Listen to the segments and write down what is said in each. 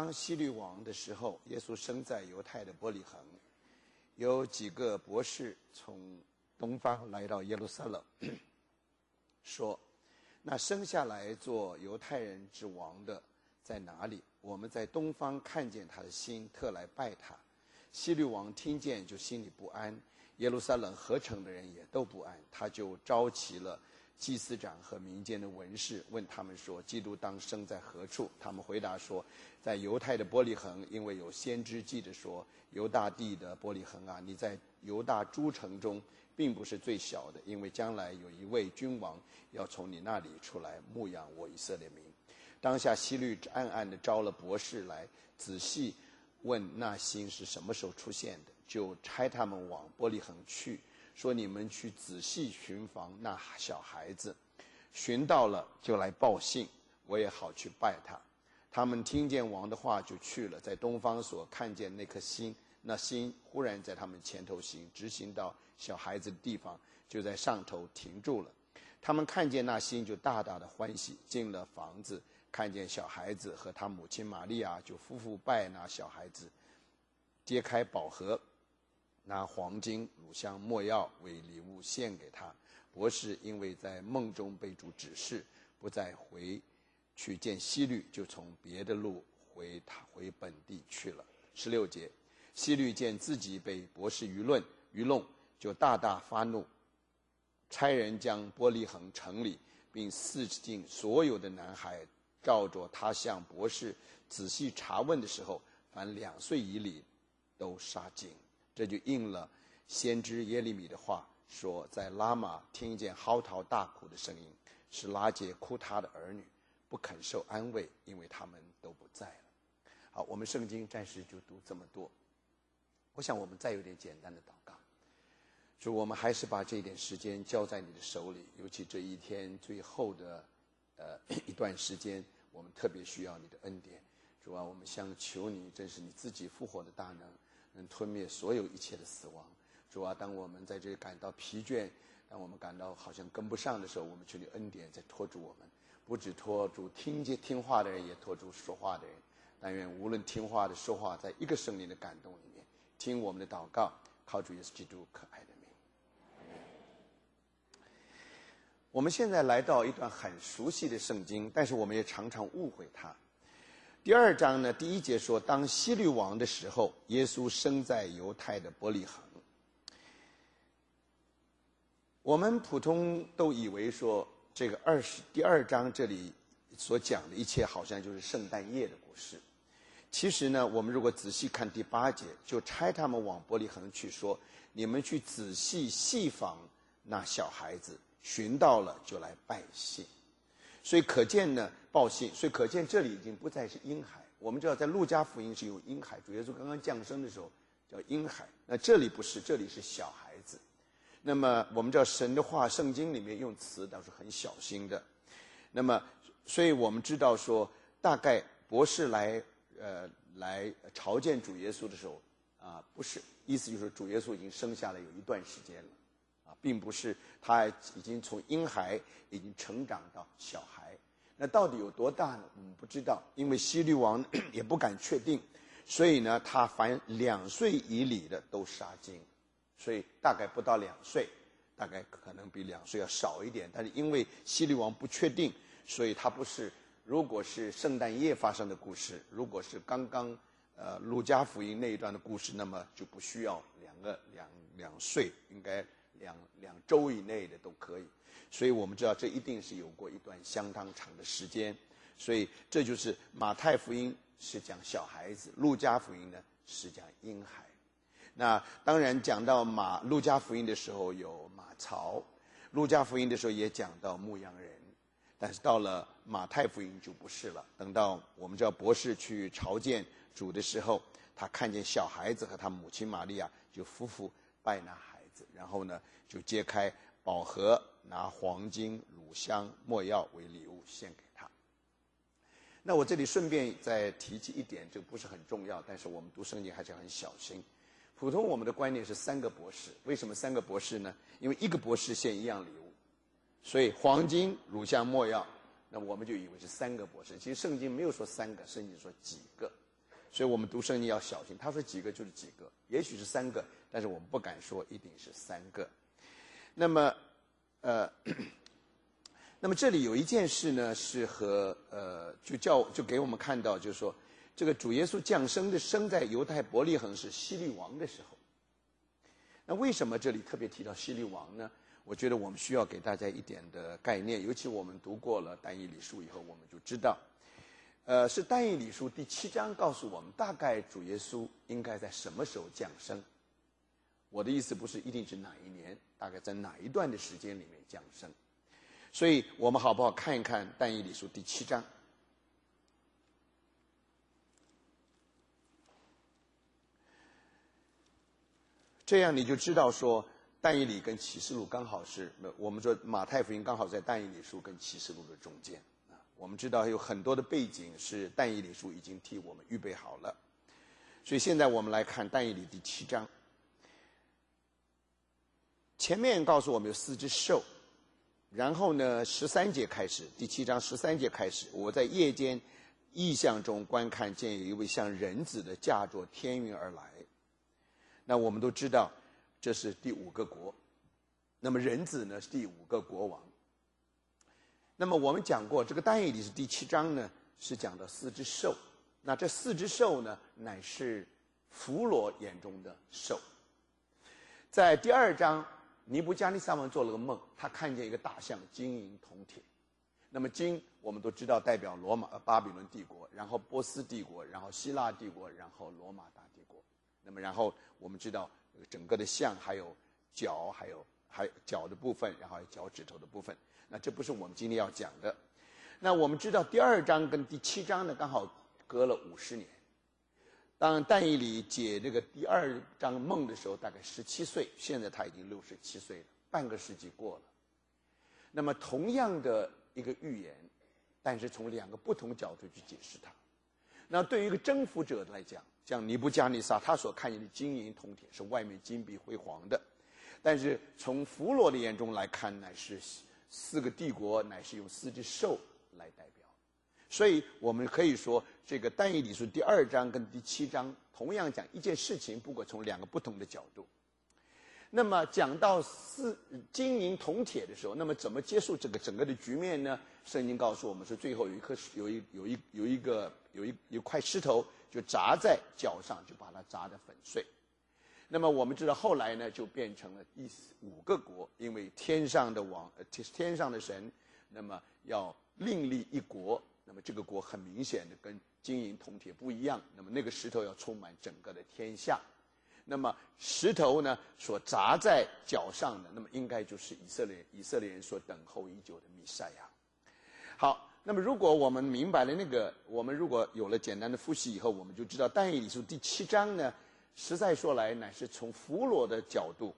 当希律王的时候，耶稣生在犹太的伯利恒，有几个博士从东方来到耶路撒冷，说：那生下来做犹太人之王的在哪里？我们在东方看见他的心，特来拜他。希律王听见就心里不安，耶路撒冷合城的人也都不安，他就召集了祭司长和民间的文士，问他们说：基督当生在何处？他们回答说：在犹太的伯利恒，因为有先知记着说：犹大地的伯利恒啊，你在犹大诸城中并不是最小的，因为将来有一位君王要从你那里出来牧养我以色列民。当下希律暗暗地招了博士来，仔细问那星是什么时候出现的，就差他们往伯利恒去，说：你们去仔细寻访那小孩子，寻到了就来报信，我也好去拜他。他们听见王的话就去了，在东方所看见那颗星，那星忽然在他们前头行，直行到小孩子的地方，就在上头停住了。他们看见那星就大大的欢喜，进了房子，看见小孩子和他母亲玛利亚，就夫妇拜那小孩子，揭开宝盒，拿黄金、乳香、没药为礼物献给他。博士因为在梦中被主指示，不再回去见希律，就从别的路回本地去了。16节，希律见自己被博士愚弄，就大大发怒，差人将伯利恒城里并四境所有的男孩，照着他向博士仔细查问的时候，凡2岁以里都杀尽。这就应了先知耶利米的话，说：在拉玛听见嚎啕大哭的声音，是拉结哭他的儿女，不肯受安慰，因为他们都不在了。好，我们圣经暂时就读这么多。我想我们再有点简单的祷告，主，我们还是把这一点时间交在你的手里，尤其这一天最后的一段时间，我们特别需要你的恩典。主啊，我们想求你，真是你自己复活的大能，能吞灭所有一切的死亡。主啊，当我们在这里感到疲倦，当我们感到好像跟不上的时候，我们求你恩典在拖住我们，不只拖住听话的人，也拖住说话的人。但愿无论听话的说话，在一个圣灵的感动里面，听我们的祷告，靠主耶稣基督可爱的名。我们现在来到一段很熟悉的圣经，但是我们也常常误会它。第2章呢，第1节说：当希律王的时候，耶稣生在犹太的伯利恒。我们普通都以为说，这个第2章这里所讲的一切好像就是圣诞夜的故事。其实呢，我们如果仔细看第8节，就差他们往伯利恒去，说：你们去仔细细访那小孩子，寻到了就来拜信。所以可见呢，报信，所以可见这里已经不再是婴孩。我们知道在路加福音是有婴孩，主耶稣刚刚降生的时候叫婴孩，那这里不是，这里是小孩子。那么我们知道神的话，圣经里面用词倒是很小心的。那么所以我们知道说，大概博士来朝见主耶稣的时候不是，意思就是主耶稣已经生下来有一段时间了并不是他已经从婴孩已经成长到小孩。那到底有多大呢？我们不知道，因为希律王也不敢确定，所以呢，他凡2岁以里的都杀尽，所以大概不到2岁，大概可能比2岁要少一点。但是因为希律王不确定，所以他不是，如果是圣诞夜发生的故事，如果是刚刚路加福音那一段的故事，那么就不需要2岁，应该两周以内的都可以。所以我们知道这一定是有过一段相当长的时间。所以这就是马太福音是讲小孩子，路加福音呢是讲婴孩。那当然讲到路加福音的时候有马槽，路加福音的时候也讲到牧羊人，但是到了马太福音就不是了。等到我们知道博士去朝见主的时候，他看见小孩子和他母亲玛利亚，就夫妇拜那孩子，然后呢就揭开宝盒，拿黄金、乳香、没药为礼物献给他。那我这里顺便再提及一点，这不是很重要，但是我们读圣经还是很小心。普通我们的观念是3个博士，为什么3个博士呢？因为一个博士献一样礼物，所以黄金、乳香、没药，那我们就以为是3个博士。其实圣经没有说3个，圣经说几个。 所以我们读圣经要小心。他说几个就是几个，也许是3个，但是我们不敢说一定是3个。那么那么这里有一件事呢，是和就给我们看到，就是说这个主耶稣降生的生在犹太伯利恒是希律王的时候。那为什么这里特别提到希律王呢？我觉得我们需要给大家一点的概念，尤其我们读过了但以理书以后，我们就知道，是但以理书第7章告诉我们，大概主耶稣应该在什么时候降生。我的意思不是一定是哪一年，大概在哪一段的时间里面降生。所以我们好不好看一看但以理书第7章？这样你就知道说，但以理跟启示录刚好是，我们说马太福音刚好在但以理书跟启示录的中间。我们知道有很多的背景是但以理书已经替我们预备好了。所以现在我们来看但以理第7章。前面告诉我们有4只兽，然后呢13节开始，第7章13节开始，我在夜间异象中观看，见有一位像人子的驾着天云而来。那我们都知道这是第5个国，那么人子呢是第5个国王。那么我们讲过，这个但以理是第7章呢是讲的4只兽，那这4只兽呢乃是弗罗眼中的兽。在第2章，尼布加尼撒王做了个梦，他看见一个大象金银铜铁。那么金我们都知道代表巴比伦帝国，然后波斯帝国，然后希腊帝国，然后罗马大帝国。那么然后我们知道整个的象还有脚，还有脚的部分，然后还有脚趾头的部分。那这不是我们今天要讲的。那我们知道第2章跟第7章呢刚好隔了50年。当但以理解这个第2章梦的时候，大概17岁，现在他已经67岁了，半个世纪过了。那么同样的一个预言，但是从2个不同角度去解释它。那对于一个征服者来讲，像尼布加尼撒，他所看见的金银铜铁是外面金碧辉煌的，但是从弗罗的眼中来看，乃是4个帝国，乃是用4只兽来代表。所以我们可以说，这个但以理书第2章跟第7章同样讲一件事情，不过从2个不同的角度。那么讲到金银铜铁的时候，那么怎么结束这个整个的局面呢？圣经告诉我们是最后有一块石头就砸在脚上，就把它砸得粉碎。那么我们知道后来呢，就变成了第5个国，因为天上的神，那么要另立一国。那么这个国很明显的跟金银铜铁不一样，那么那个石头要充满整个的天下。那么石头呢所砸在脚上的，那么应该就是以色列人所等候已久的弥赛亚。好，那么如果我们明白了我们如果有了简单的复习以后，我们就知道但以理书第7章呢，实在说来乃是从弗罗的角度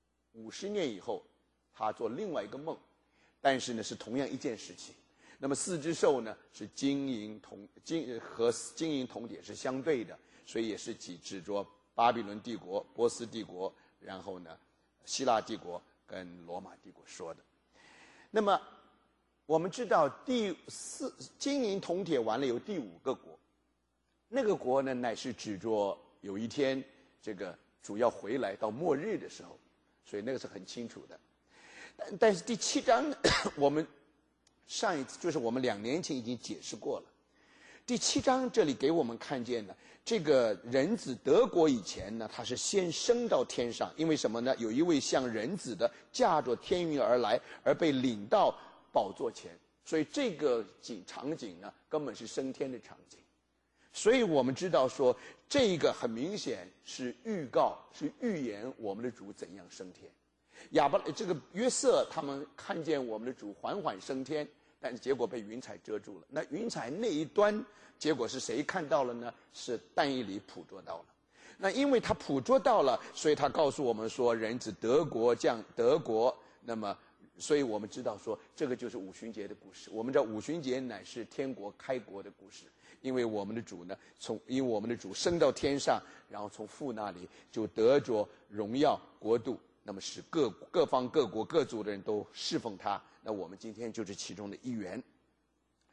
，50年以后他做另外一个梦，但是呢是同样一件事情。那么4只兽呢是金银铜铁是相对的，所以也是指着巴比伦帝国、波斯帝国，然后呢希腊帝国跟罗马帝国说的。那么我们知道金银铜铁完了有第5个国，那个国呢乃是指着有一天这个主要回来到末日的时候，所以那个是很清楚的。但是第7章我们上一次就是我们2年前已经解释过了。第7章这里给我们看见了这个人子得国以前呢，他是先升到天上，因为什么呢？有一位像人子的驾着天云而来，而被领到宝座前，所以这个场景呢根本是升天的场景。所以我们知道说，这个很明显是预言我们的主怎样升天。这个约瑟他们看见我们的主缓缓升天，但是结果被云彩遮住了。那云彩那一端，结果是谁看到了呢？是但以理捕捉到了。那因为他捕捉到了，所以他告诉我们说，人子得国。那么所以我们知道说，这个就是五旬节的故事。我们知道五旬节乃是天国开国的故事，因为我们的主呢，因为我们的主升到天上，然后从父那里就得着荣耀国度，那么使各方各国各族的人都侍奉他。那我们今天就是其中的一员。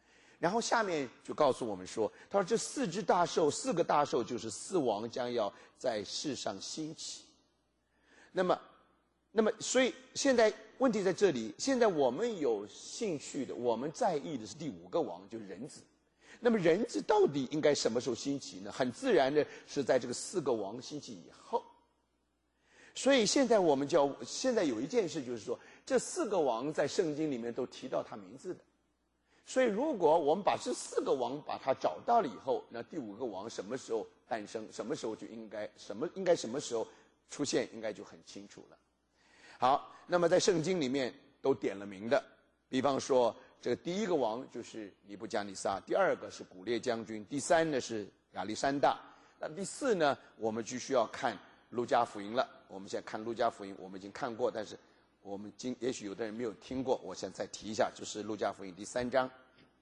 然后下面就告诉我们说，他说这四个大兽就是四王将要在世上兴起。那么所以现在问题在这里，现在我们有兴趣的，我们在意的是第5个王，就是人子。那么人子到底应该什么时候兴起呢？很自然的是在这个4个王兴起以后。所以现在现在有一件事，就是说这4个王在圣经里面都提到他名字的。所以如果我们把这4个王把它找到了以后，那第5个王什么时候诞生，什么时候就应该什么时候出现，应该就很清楚了。好，那么在圣经里面都点了名的，比方说这个第1个王就是尼布甲尼撒，第2个是古列将军，第3呢是亚历山大，那第4呢我们就需要看路加福音了。我们现在看路加福音，我们已经看过，但是我们也许有的人没有听过，我现在再提一下，就是路加福音第3章，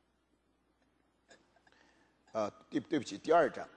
对不起，第2章。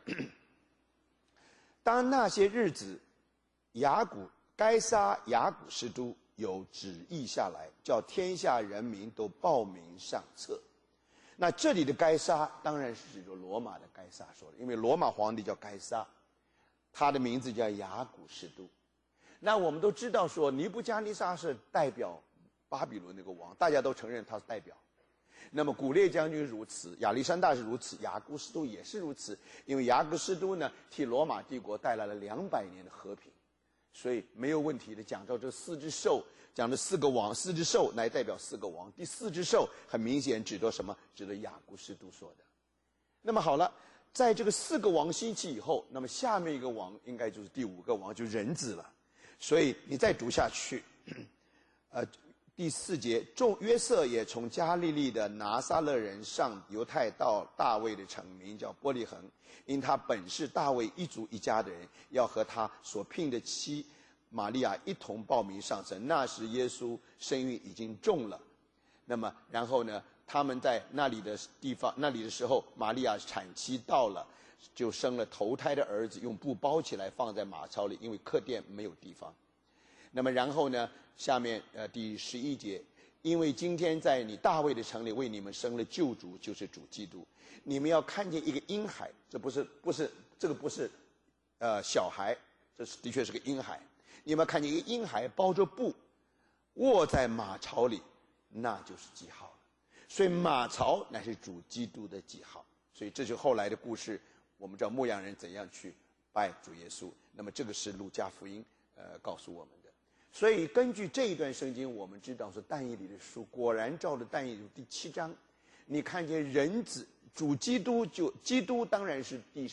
当那些日子，该撒雅古士都有旨意下来，叫天下人民都报名上册。那这里的该撒当然是指着罗马的该撒说的，因为罗马皇帝叫该撒，他的名字叫雅古士都。那我们都知道说尼布加尼撒是代表巴比伦那个王，大家都承认他是代表。那么古列将军如此，亚历山大是如此，雅古士都也是如此，因为雅古士都呢替罗马帝国带来了200年的和平，所以没有问题的。讲到这4只兽，讲的4个王，4只兽来代表4个王，第4只兽很明显指的什么？指的雅古士都说的。那么好了，在这个4个王兴起以后，那么下面一个王应该就是第5个王，就是人子了。所以你再读下去，第4节，约瑟也从加利利的拿撒勒人上犹太到大卫的城，名叫伯利恒，因他本是大卫一族一家的人，要和他所聘的妻玛利亚一同报名上城。那时耶稣身孕已经重了，那么然后呢，他们在那里的时候，玛利亚产期到了，就生了头胎的儿子，用布包起来放在马槽里，因为客店没有地方。那么然后呢，下面第11节，因为今天在你大卫的城里为你们生了救主，就是主基督。你们要看见一个婴孩，这不是小孩，这是的确是个婴孩。你们要看见一个婴孩包着布卧在马槽里，那就是记号了。所以马槽乃是主基督的记号。所以这就是后来的故事，我们知道牧羊人怎样去拜主耶稣。那么这个是路加福音告诉我们的。所以根据这一段圣经，我们知道是但以理的书果然照着但以理第7章，你看见人子主基督，基督当然是第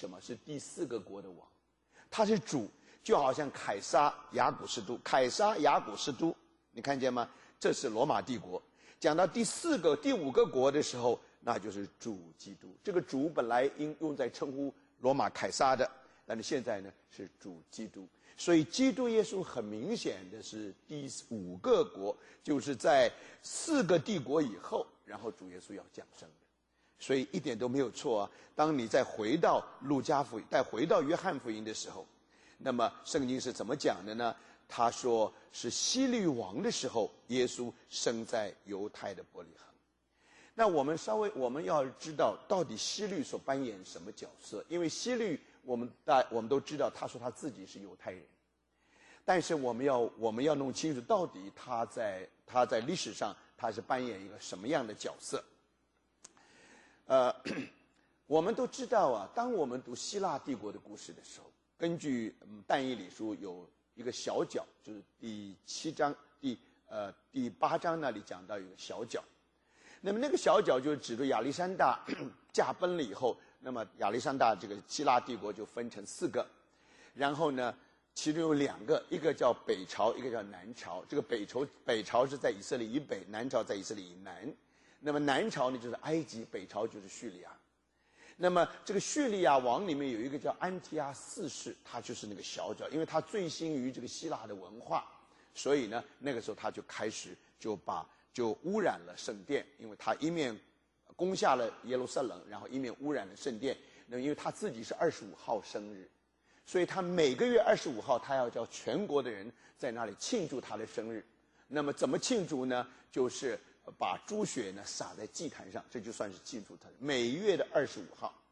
4个国的王，他是主，就好像凯撒雅古士都，你看见吗？这是罗马帝国。讲到第5个国的时候，那就是主基督。这个主本来应用在称呼罗马凯撒的，但是现在呢是主基督。所以基督耶稣很明显的是第5个国，就是在4个帝国以后，然后主耶稣要降生的。所以一点都没有错啊。当你再回到路加福音，再回到约翰福音的时候，那么圣经是怎么讲的呢？他说是希律王的时候，耶稣生在犹太的伯利恒。那我们要知道到底希律所扮演什么角色？因为希律我们都知道，他说他自己是犹太人，但是我们要弄清楚到底他在历史上他是扮演一个什么样的角色。我们都知道啊，当我们读希腊帝国的故事的时候，根据但以理书有一个小角，就是第7章第8章那里讲到有个小角。那么那个小角就指着亚历山大驾崩了以后，那么亚历山大这个希腊帝国就分成4个，然后呢其中有2个，一个叫北朝，一个叫南朝。这个北朝是在以色列以北，南朝在以色列以南。那么南朝呢就是埃及，北朝就是叙利亚。那么这个叙利亚王里面有一个叫安提阿4世，他就是那个小角，因为他醉心于这个希腊的文化，所以呢那个时候他就开始就污染了圣殿，因为他一面攻下了耶路撒冷，然后一面污染了圣殿。那因为他自己是25号生日，所以他每个月25号他要叫全国的人在那里庆祝他的生日。那么怎么庆祝呢？就是把猪血呢撒在祭坛上，这就算是庆祝他。每月的25号，